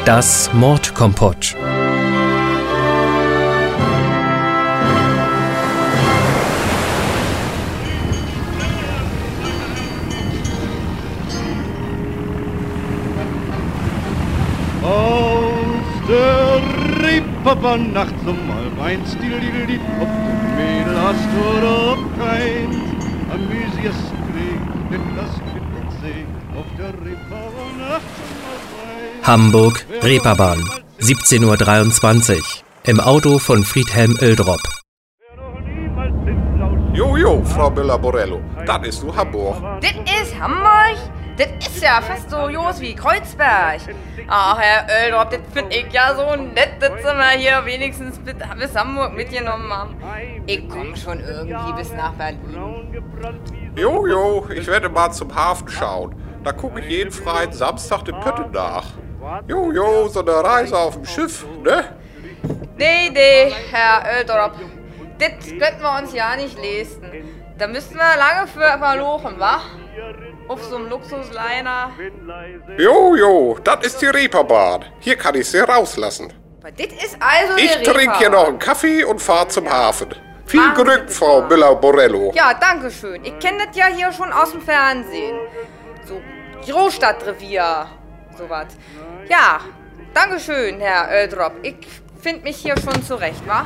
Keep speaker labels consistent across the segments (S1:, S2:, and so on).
S1: Das Mordkompott.
S2: Der Reeperbahn nachts mal rein, stilidididid, ob du Mädel hast oder ob keins. Amüsierst Krieg, denn das Kind und See, auf der Reeperbahn nachts mal rein.
S1: Hamburg, Reeperbahn, 17:23 Uhr. Im Auto von Friedhelm Oeldrop.
S3: Jojo, Frau Müller-Borello, das ist du Hamburg.
S4: Das ist Hamburg? Das ist ja fast so groß wie Kreuzberg. Ach, Herr Oeldrop, das finde ich ja so nett, dass Sie mal hier wenigstens bis Hamburg mitgenommen haben. Ich komme schon irgendwie bis nach Berlin.
S3: Jojo, ich werde mal zum Hafen schauen. Da gucke ich jeden freien Samstag den Pötten nach. Jojo, so eine Reise auf dem Schiff, ne?
S4: Nee, Herr Oeldrop. Das könnten wir uns ja nicht leisten. Da müssten wir lange für verlochen, wa? Auf so einem Luxusliner.
S3: Jojo, das ist die Reeperbahn. Hier kann ich sie rauslassen.
S4: Aber das ist also die
S3: Ich trinke hier noch einen Kaffee und fahre zum Hafen. Viel Glück, Frau Müller-Borello.
S4: Ja, danke schön. Ich kenne das ja hier schon aus dem Fernsehen. So Großstadtrevier, sowas. Ja, danke schön, Herr Oeldrop. Ich finde mich hier schon zurecht, wa?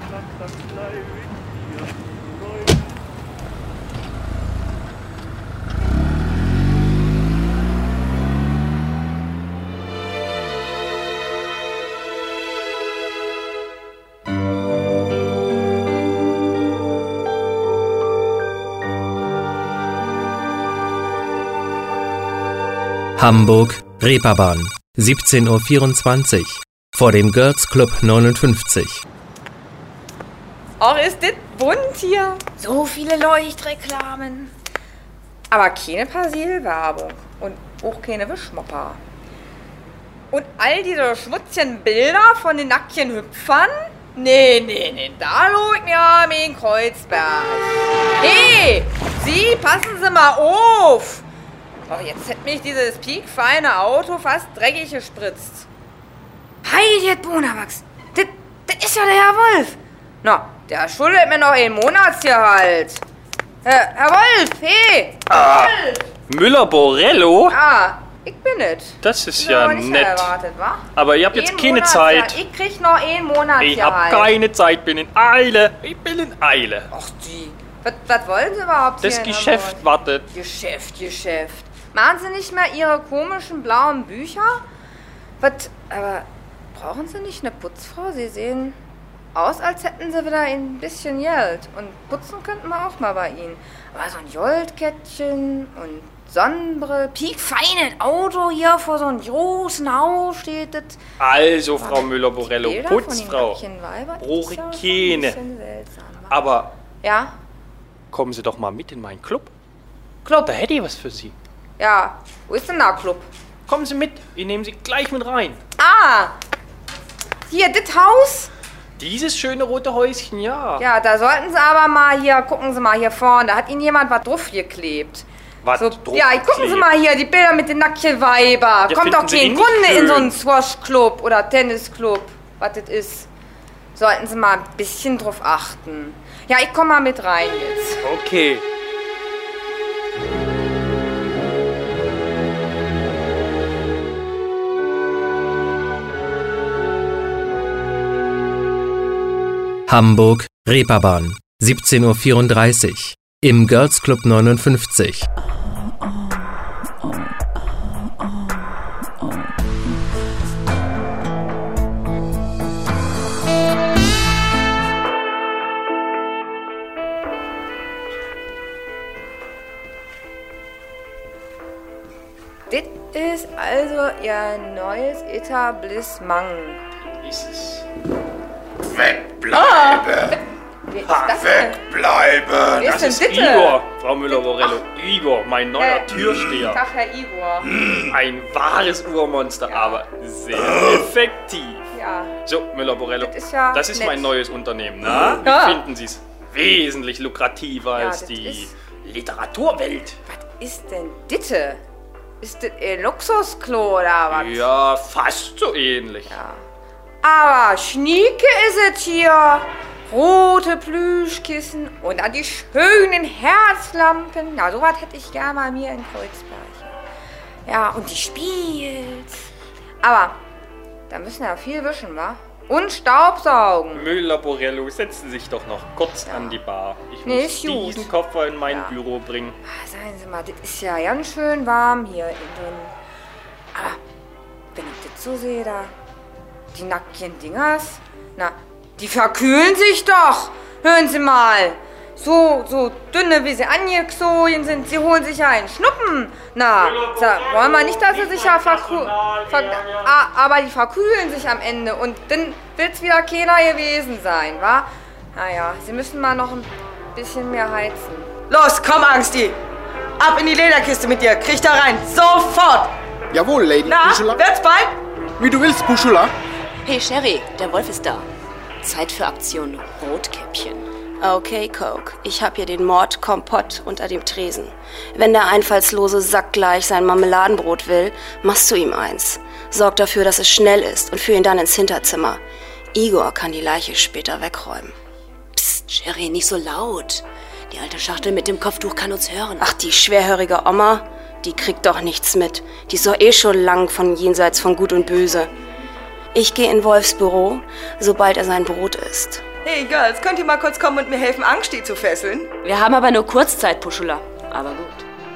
S1: Hamburg, Reeperbahn, 17:24 Uhr. Vor dem Girls Club 59.
S4: Ach, ist das bunt hier? So viele Leuchtreklamen. Aber keine Persilwerbung und auch keine Wischmopper. Und all diese schmutzigen Bilder von den nackten Hüpfern? Nee, da lohnt mir mein Kreuzberg. Hey, Sie, passen Sie mal auf. Oh, jetzt hätte mich dieses piekfeine Auto fast dreckig gespritzt. Heidet Bonawachs, das ist ja der Herr Wolf. Na, der schuldet mir noch einen Monatsgehalt. Herr Wolf, hey! Wolf!
S5: Müller-Borello?
S4: Ah, ich bin es.
S5: Das ist ja
S4: nicht
S5: nett.
S4: Erwartet, wa?
S5: Aber ihr habt jetzt keine Zeit.
S4: Ich krieg noch einen Monatsgehalt.
S5: Ich hab keine Zeit, bin in Eile. Ich bin in Eile.
S4: Ach, die. Was wollen Sie überhaupt hier
S5: Das
S4: in
S5: Geschäft
S4: Hamburg?
S5: wartet.
S4: Geschäft. Machen Sie nicht mehr Ihre komischen blauen Bücher? Aber brauchen Sie nicht eine Putzfrau? Sie sehen aus, als hätten Sie wieder ein bisschen Geld. Und putzen könnten wir auch mal bei Ihnen. Aber so ein Goldkettchen und Sonnenbrille, piekfeines Auto hier vor so einem großen Haus steht das.
S5: Also, Frau Müller-Borello,
S4: Bilder von den
S5: Putzfrau.
S4: nackten Weibern, das
S5: Brauche
S4: ist ja
S5: ich
S4: schon ein
S5: keine.
S4: bisschen seltsam, wa?
S5: Aber
S4: Ja,
S5: kommen Sie doch mal mit in meinen Club.
S4: Club.
S5: Da hätte ich was für Sie.
S4: Ja, wo ist denn der Club?
S5: Kommen Sie mit, ich nehme Sie gleich mit rein.
S4: Ah, hier, das Haus?
S5: Dieses schöne rote Häuschen, ja.
S4: Ja, da sollten Sie aber mal hier, gucken Sie mal hier vorne, da hat Ihnen jemand was draufgeklebt.
S5: Was
S4: So,
S5: drauf
S4: ja, gucken Sie
S5: klebt?
S4: mal hier, die Bilder mit den nackten Weiber.
S5: Ja,
S4: Kommt doch
S5: finden Sie
S4: kein
S5: ihn nicht
S4: Kunde in
S5: schön?
S4: so einen Squash-Club oder Tennisclub, was das ist. Sollten Sie mal ein bisschen drauf achten. Ja, ich komme mal mit rein jetzt.
S5: Okay.
S1: Hamburg, Reeperbahn, 17:34 Uhr. Im Girls Club 59.
S4: Das ist also Ihr neues Etablissement.
S5: Ist es.
S3: Wegbleiben!
S4: Wer ist das denn?
S3: Wegbleiben!
S4: Wer ist
S5: Das
S4: denn
S5: ist
S4: bitte?
S5: Igor, Frau Müller-Borello. Igor, mein neuer Türsteher.
S4: Tag, Herr Igor.
S5: Ein wahres Urmonster, aber sehr effektiv.
S4: Ja.
S5: So, Müller-Borello,
S4: Das ist ja
S5: das ist
S4: nett.
S5: mein neues Unternehmen. Na?
S4: Ja.
S5: Wie finden Sie es? Wesentlich lukrativer
S4: Ja,
S5: als
S4: das
S5: die
S4: ist-
S5: Literaturwelt.
S4: Was ist denn Ditte? Ist das ein Luxusklo oder was?
S5: Ja, fast so ähnlich.
S4: Ja. Aber schnieke ist es hier. Rote Plüschkissen und dann die schönen Herzlampen. Na, sowas hätte ich gerne mal mir in Kreuzberg. Ja, und die Spiels. Aber da müssen wir ja viel wischen, wa? Und Staubsaugen.
S5: Müller-Borello, setzen Sie sich doch noch kurz an die Bar. Ich muss diesen Koffer in mein Büro bringen.
S4: Seien Sie mal, das ist ja ganz schön warm hier drin. Aber wenn ich das so sehe, da, die nackten Dingers, na, die verkühlen sich doch. Hören Sie mal. So dünne, wie sie angezogen sind, sie holen sich ja einen Schnuppen. Na, wollen wir nicht, dass sie sich ja verkühlen. Aber die verkühlen sich am Ende und dann wird's wieder keiner gewesen sein, wa? Naja, sie müssen mal noch ein bisschen mehr heizen.
S6: Los, komm, Angsti. Ab in die Lederkiste mit dir. Krieg da rein. Sofort.
S3: Jawohl, Lady
S6: Na,
S3: Buschula.
S6: wird's bald?
S3: Wie du willst, Buschula.
S7: Hey Sherry, der Wolf ist da. Zeit für Aktion Rotkäppchen. Okay, Coke, ich hab hier den Mordkompott unter dem Tresen. Wenn der einfallslose Sack gleich sein Marmeladenbrot will, machst du ihm eins. Sorg dafür, dass es schnell ist und führ ihn dann ins Hinterzimmer. Igor kann die Leiche später wegräumen.
S8: Psst, Sherry, nicht so laut. Die alte Schachtel mit dem Kopftuch kann uns hören.
S7: Ach, die schwerhörige Oma, die kriegt doch nichts mit. Die ist doch eh schon lang von jenseits von Gut und Böse. Ich gehe in Wolfs Büro, sobald er sein Brot isst.
S6: Hey Girls, könnt ihr mal kurz kommen und mir helfen, Angsti zu fesseln?
S8: Wir haben aber nur Kurzzeit, Puschula. Aber gut.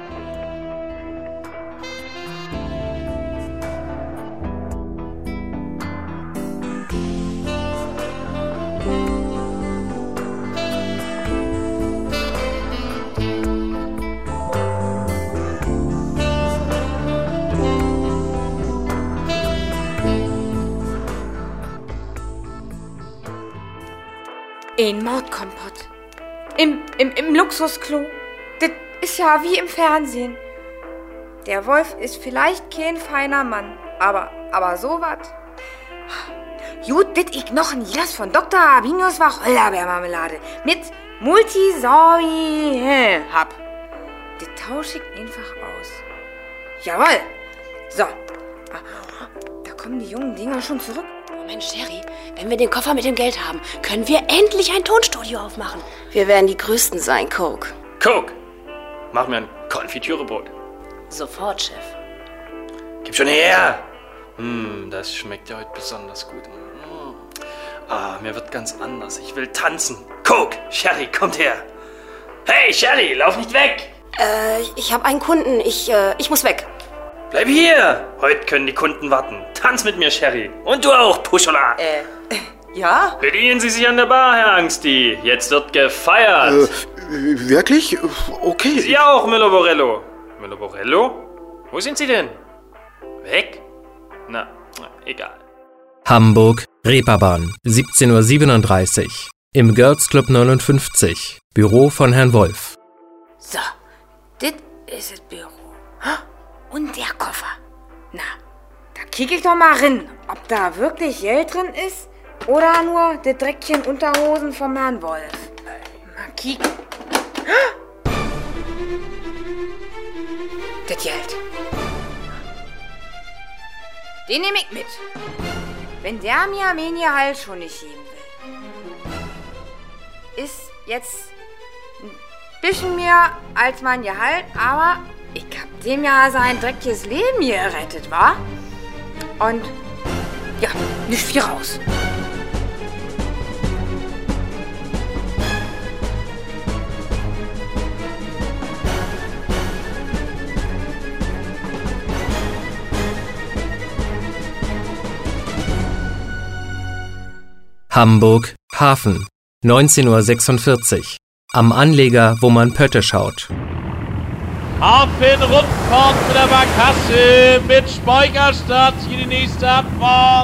S4: Ein Mordkompott. Im Luxusklo. Das ist ja wie im Fernsehen. Der Wolf ist vielleicht kein feiner Mann, aber sowas. Gut, das ich noch ein Glas von Dr. Arbinius Wacholderbeermarmelade mit Multisorbi hab. Das tausche ich einfach aus. Jawohl. So. Da kommen die jungen Dinger schon zurück.
S8: Mensch, Sherry, wenn wir den Koffer mit dem Geld haben, können wir endlich ein Tonstudio aufmachen.
S7: Wir werden die Größten sein, Coke.
S5: Coke, mach mir ein Konfitürebrot.
S8: Sofort, Chef.
S5: Gib schon her! Das schmeckt ja heute besonders gut. Mir wird ganz anders. Ich will tanzen. Coke, Sherry, kommt her. Hey, Sherry, lauf nicht weg!
S7: Ich habe einen Kunden. Ich muss weg.
S5: Bleib hier! Heute können die Kunden warten. Tanz mit mir, Sherry. Und du auch, Puschula.
S6: Ja?
S5: Bedienen Sie sich an der Bar, Herr Angsti. Jetzt wird gefeiert.
S3: Wirklich? Okay.
S5: Sie auch, Müller-Borello. Müller-Borello? Wo sind Sie denn? Weg? Na, egal.
S1: Hamburg, Reeperbahn, 17:37 Uhr. Im Girls Club 59. Büro von Herrn Wolf.
S4: So, das ist das Büro. Und der Koffer. Na, da kick ich doch mal rein, ob da wirklich Geld drin ist oder nur das Dreckchen Unterhosen vom Herrn Wolf. Mal kicken. Das Geld. Den nehme ich mit. Wenn der mir mein Gehalt schon nicht geben will. Ist jetzt ein bisschen mehr als mein Gehalt, aber ich hab dem ja sein dreckiges Leben hier gerettet, wa? Und ja, nicht viel raus.
S1: Hamburg, Hafen, 19:46 Uhr. Am Anleger, wo man Pötte schaut.
S9: Hafen-Rundfahrt mit der Barkasse mit Speicherstadt, hier die nächste Abfahrt.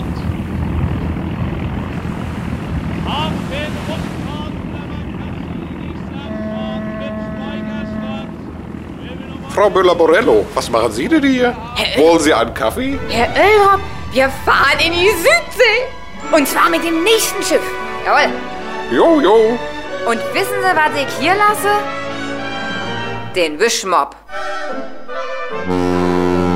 S9: Hafen-Rundfahrt mit der Barkasse, die nächste Abfahrt mit Speicherstadt.
S3: Frau Müller-Borello, was machen Sie denn hier? Wollen Sie einen Kaffee?
S4: Herr Oelhop, wir fahren in die Südsee. Und zwar mit dem nächsten Schiff. Jawohl.
S3: Jo.
S4: Und wissen Sie, was ich hier lasse? Den Wischmopp.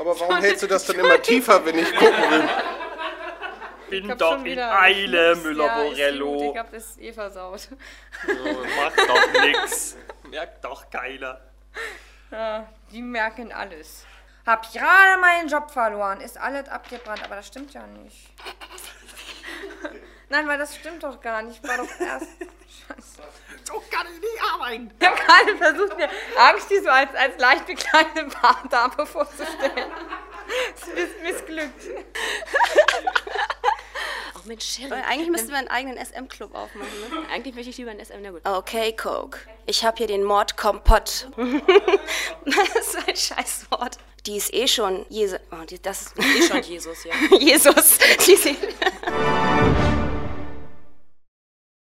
S3: Aber warum hältst du das denn immer tiefer, wenn ich gucken will?
S5: Bin doch in Eile, Müller-Borello.
S4: Ich hab das versaut.
S5: So, macht doch nix. Merkt doch keiner.
S4: Ja, die merken alles. Hab gerade meinen Job verloren, ist alles abgebrannt, aber das stimmt ja nicht. Nein, weil das stimmt doch gar nicht. Ich war doch erst... Scheiße.
S5: So kann ich nicht arbeiten.
S4: Ich habe gerade versucht, mir Angsti so als leicht bekleidete Bartdame vorzustellen. Es ist missglückt.
S8: Ach Mensch, Sherry.
S7: Eigentlich müssten wir einen eigenen SM-Club aufmachen, ne?
S8: Eigentlich möchte ich lieber ein SM, na gut.
S7: Okay, Coke. Ich hab hier den Mordkompott. Das ist ein Scheißwort. Die ist eh schon Jesus. Oh, das ist
S8: Eh schon Jesus, ja.
S7: Jesus. Die ist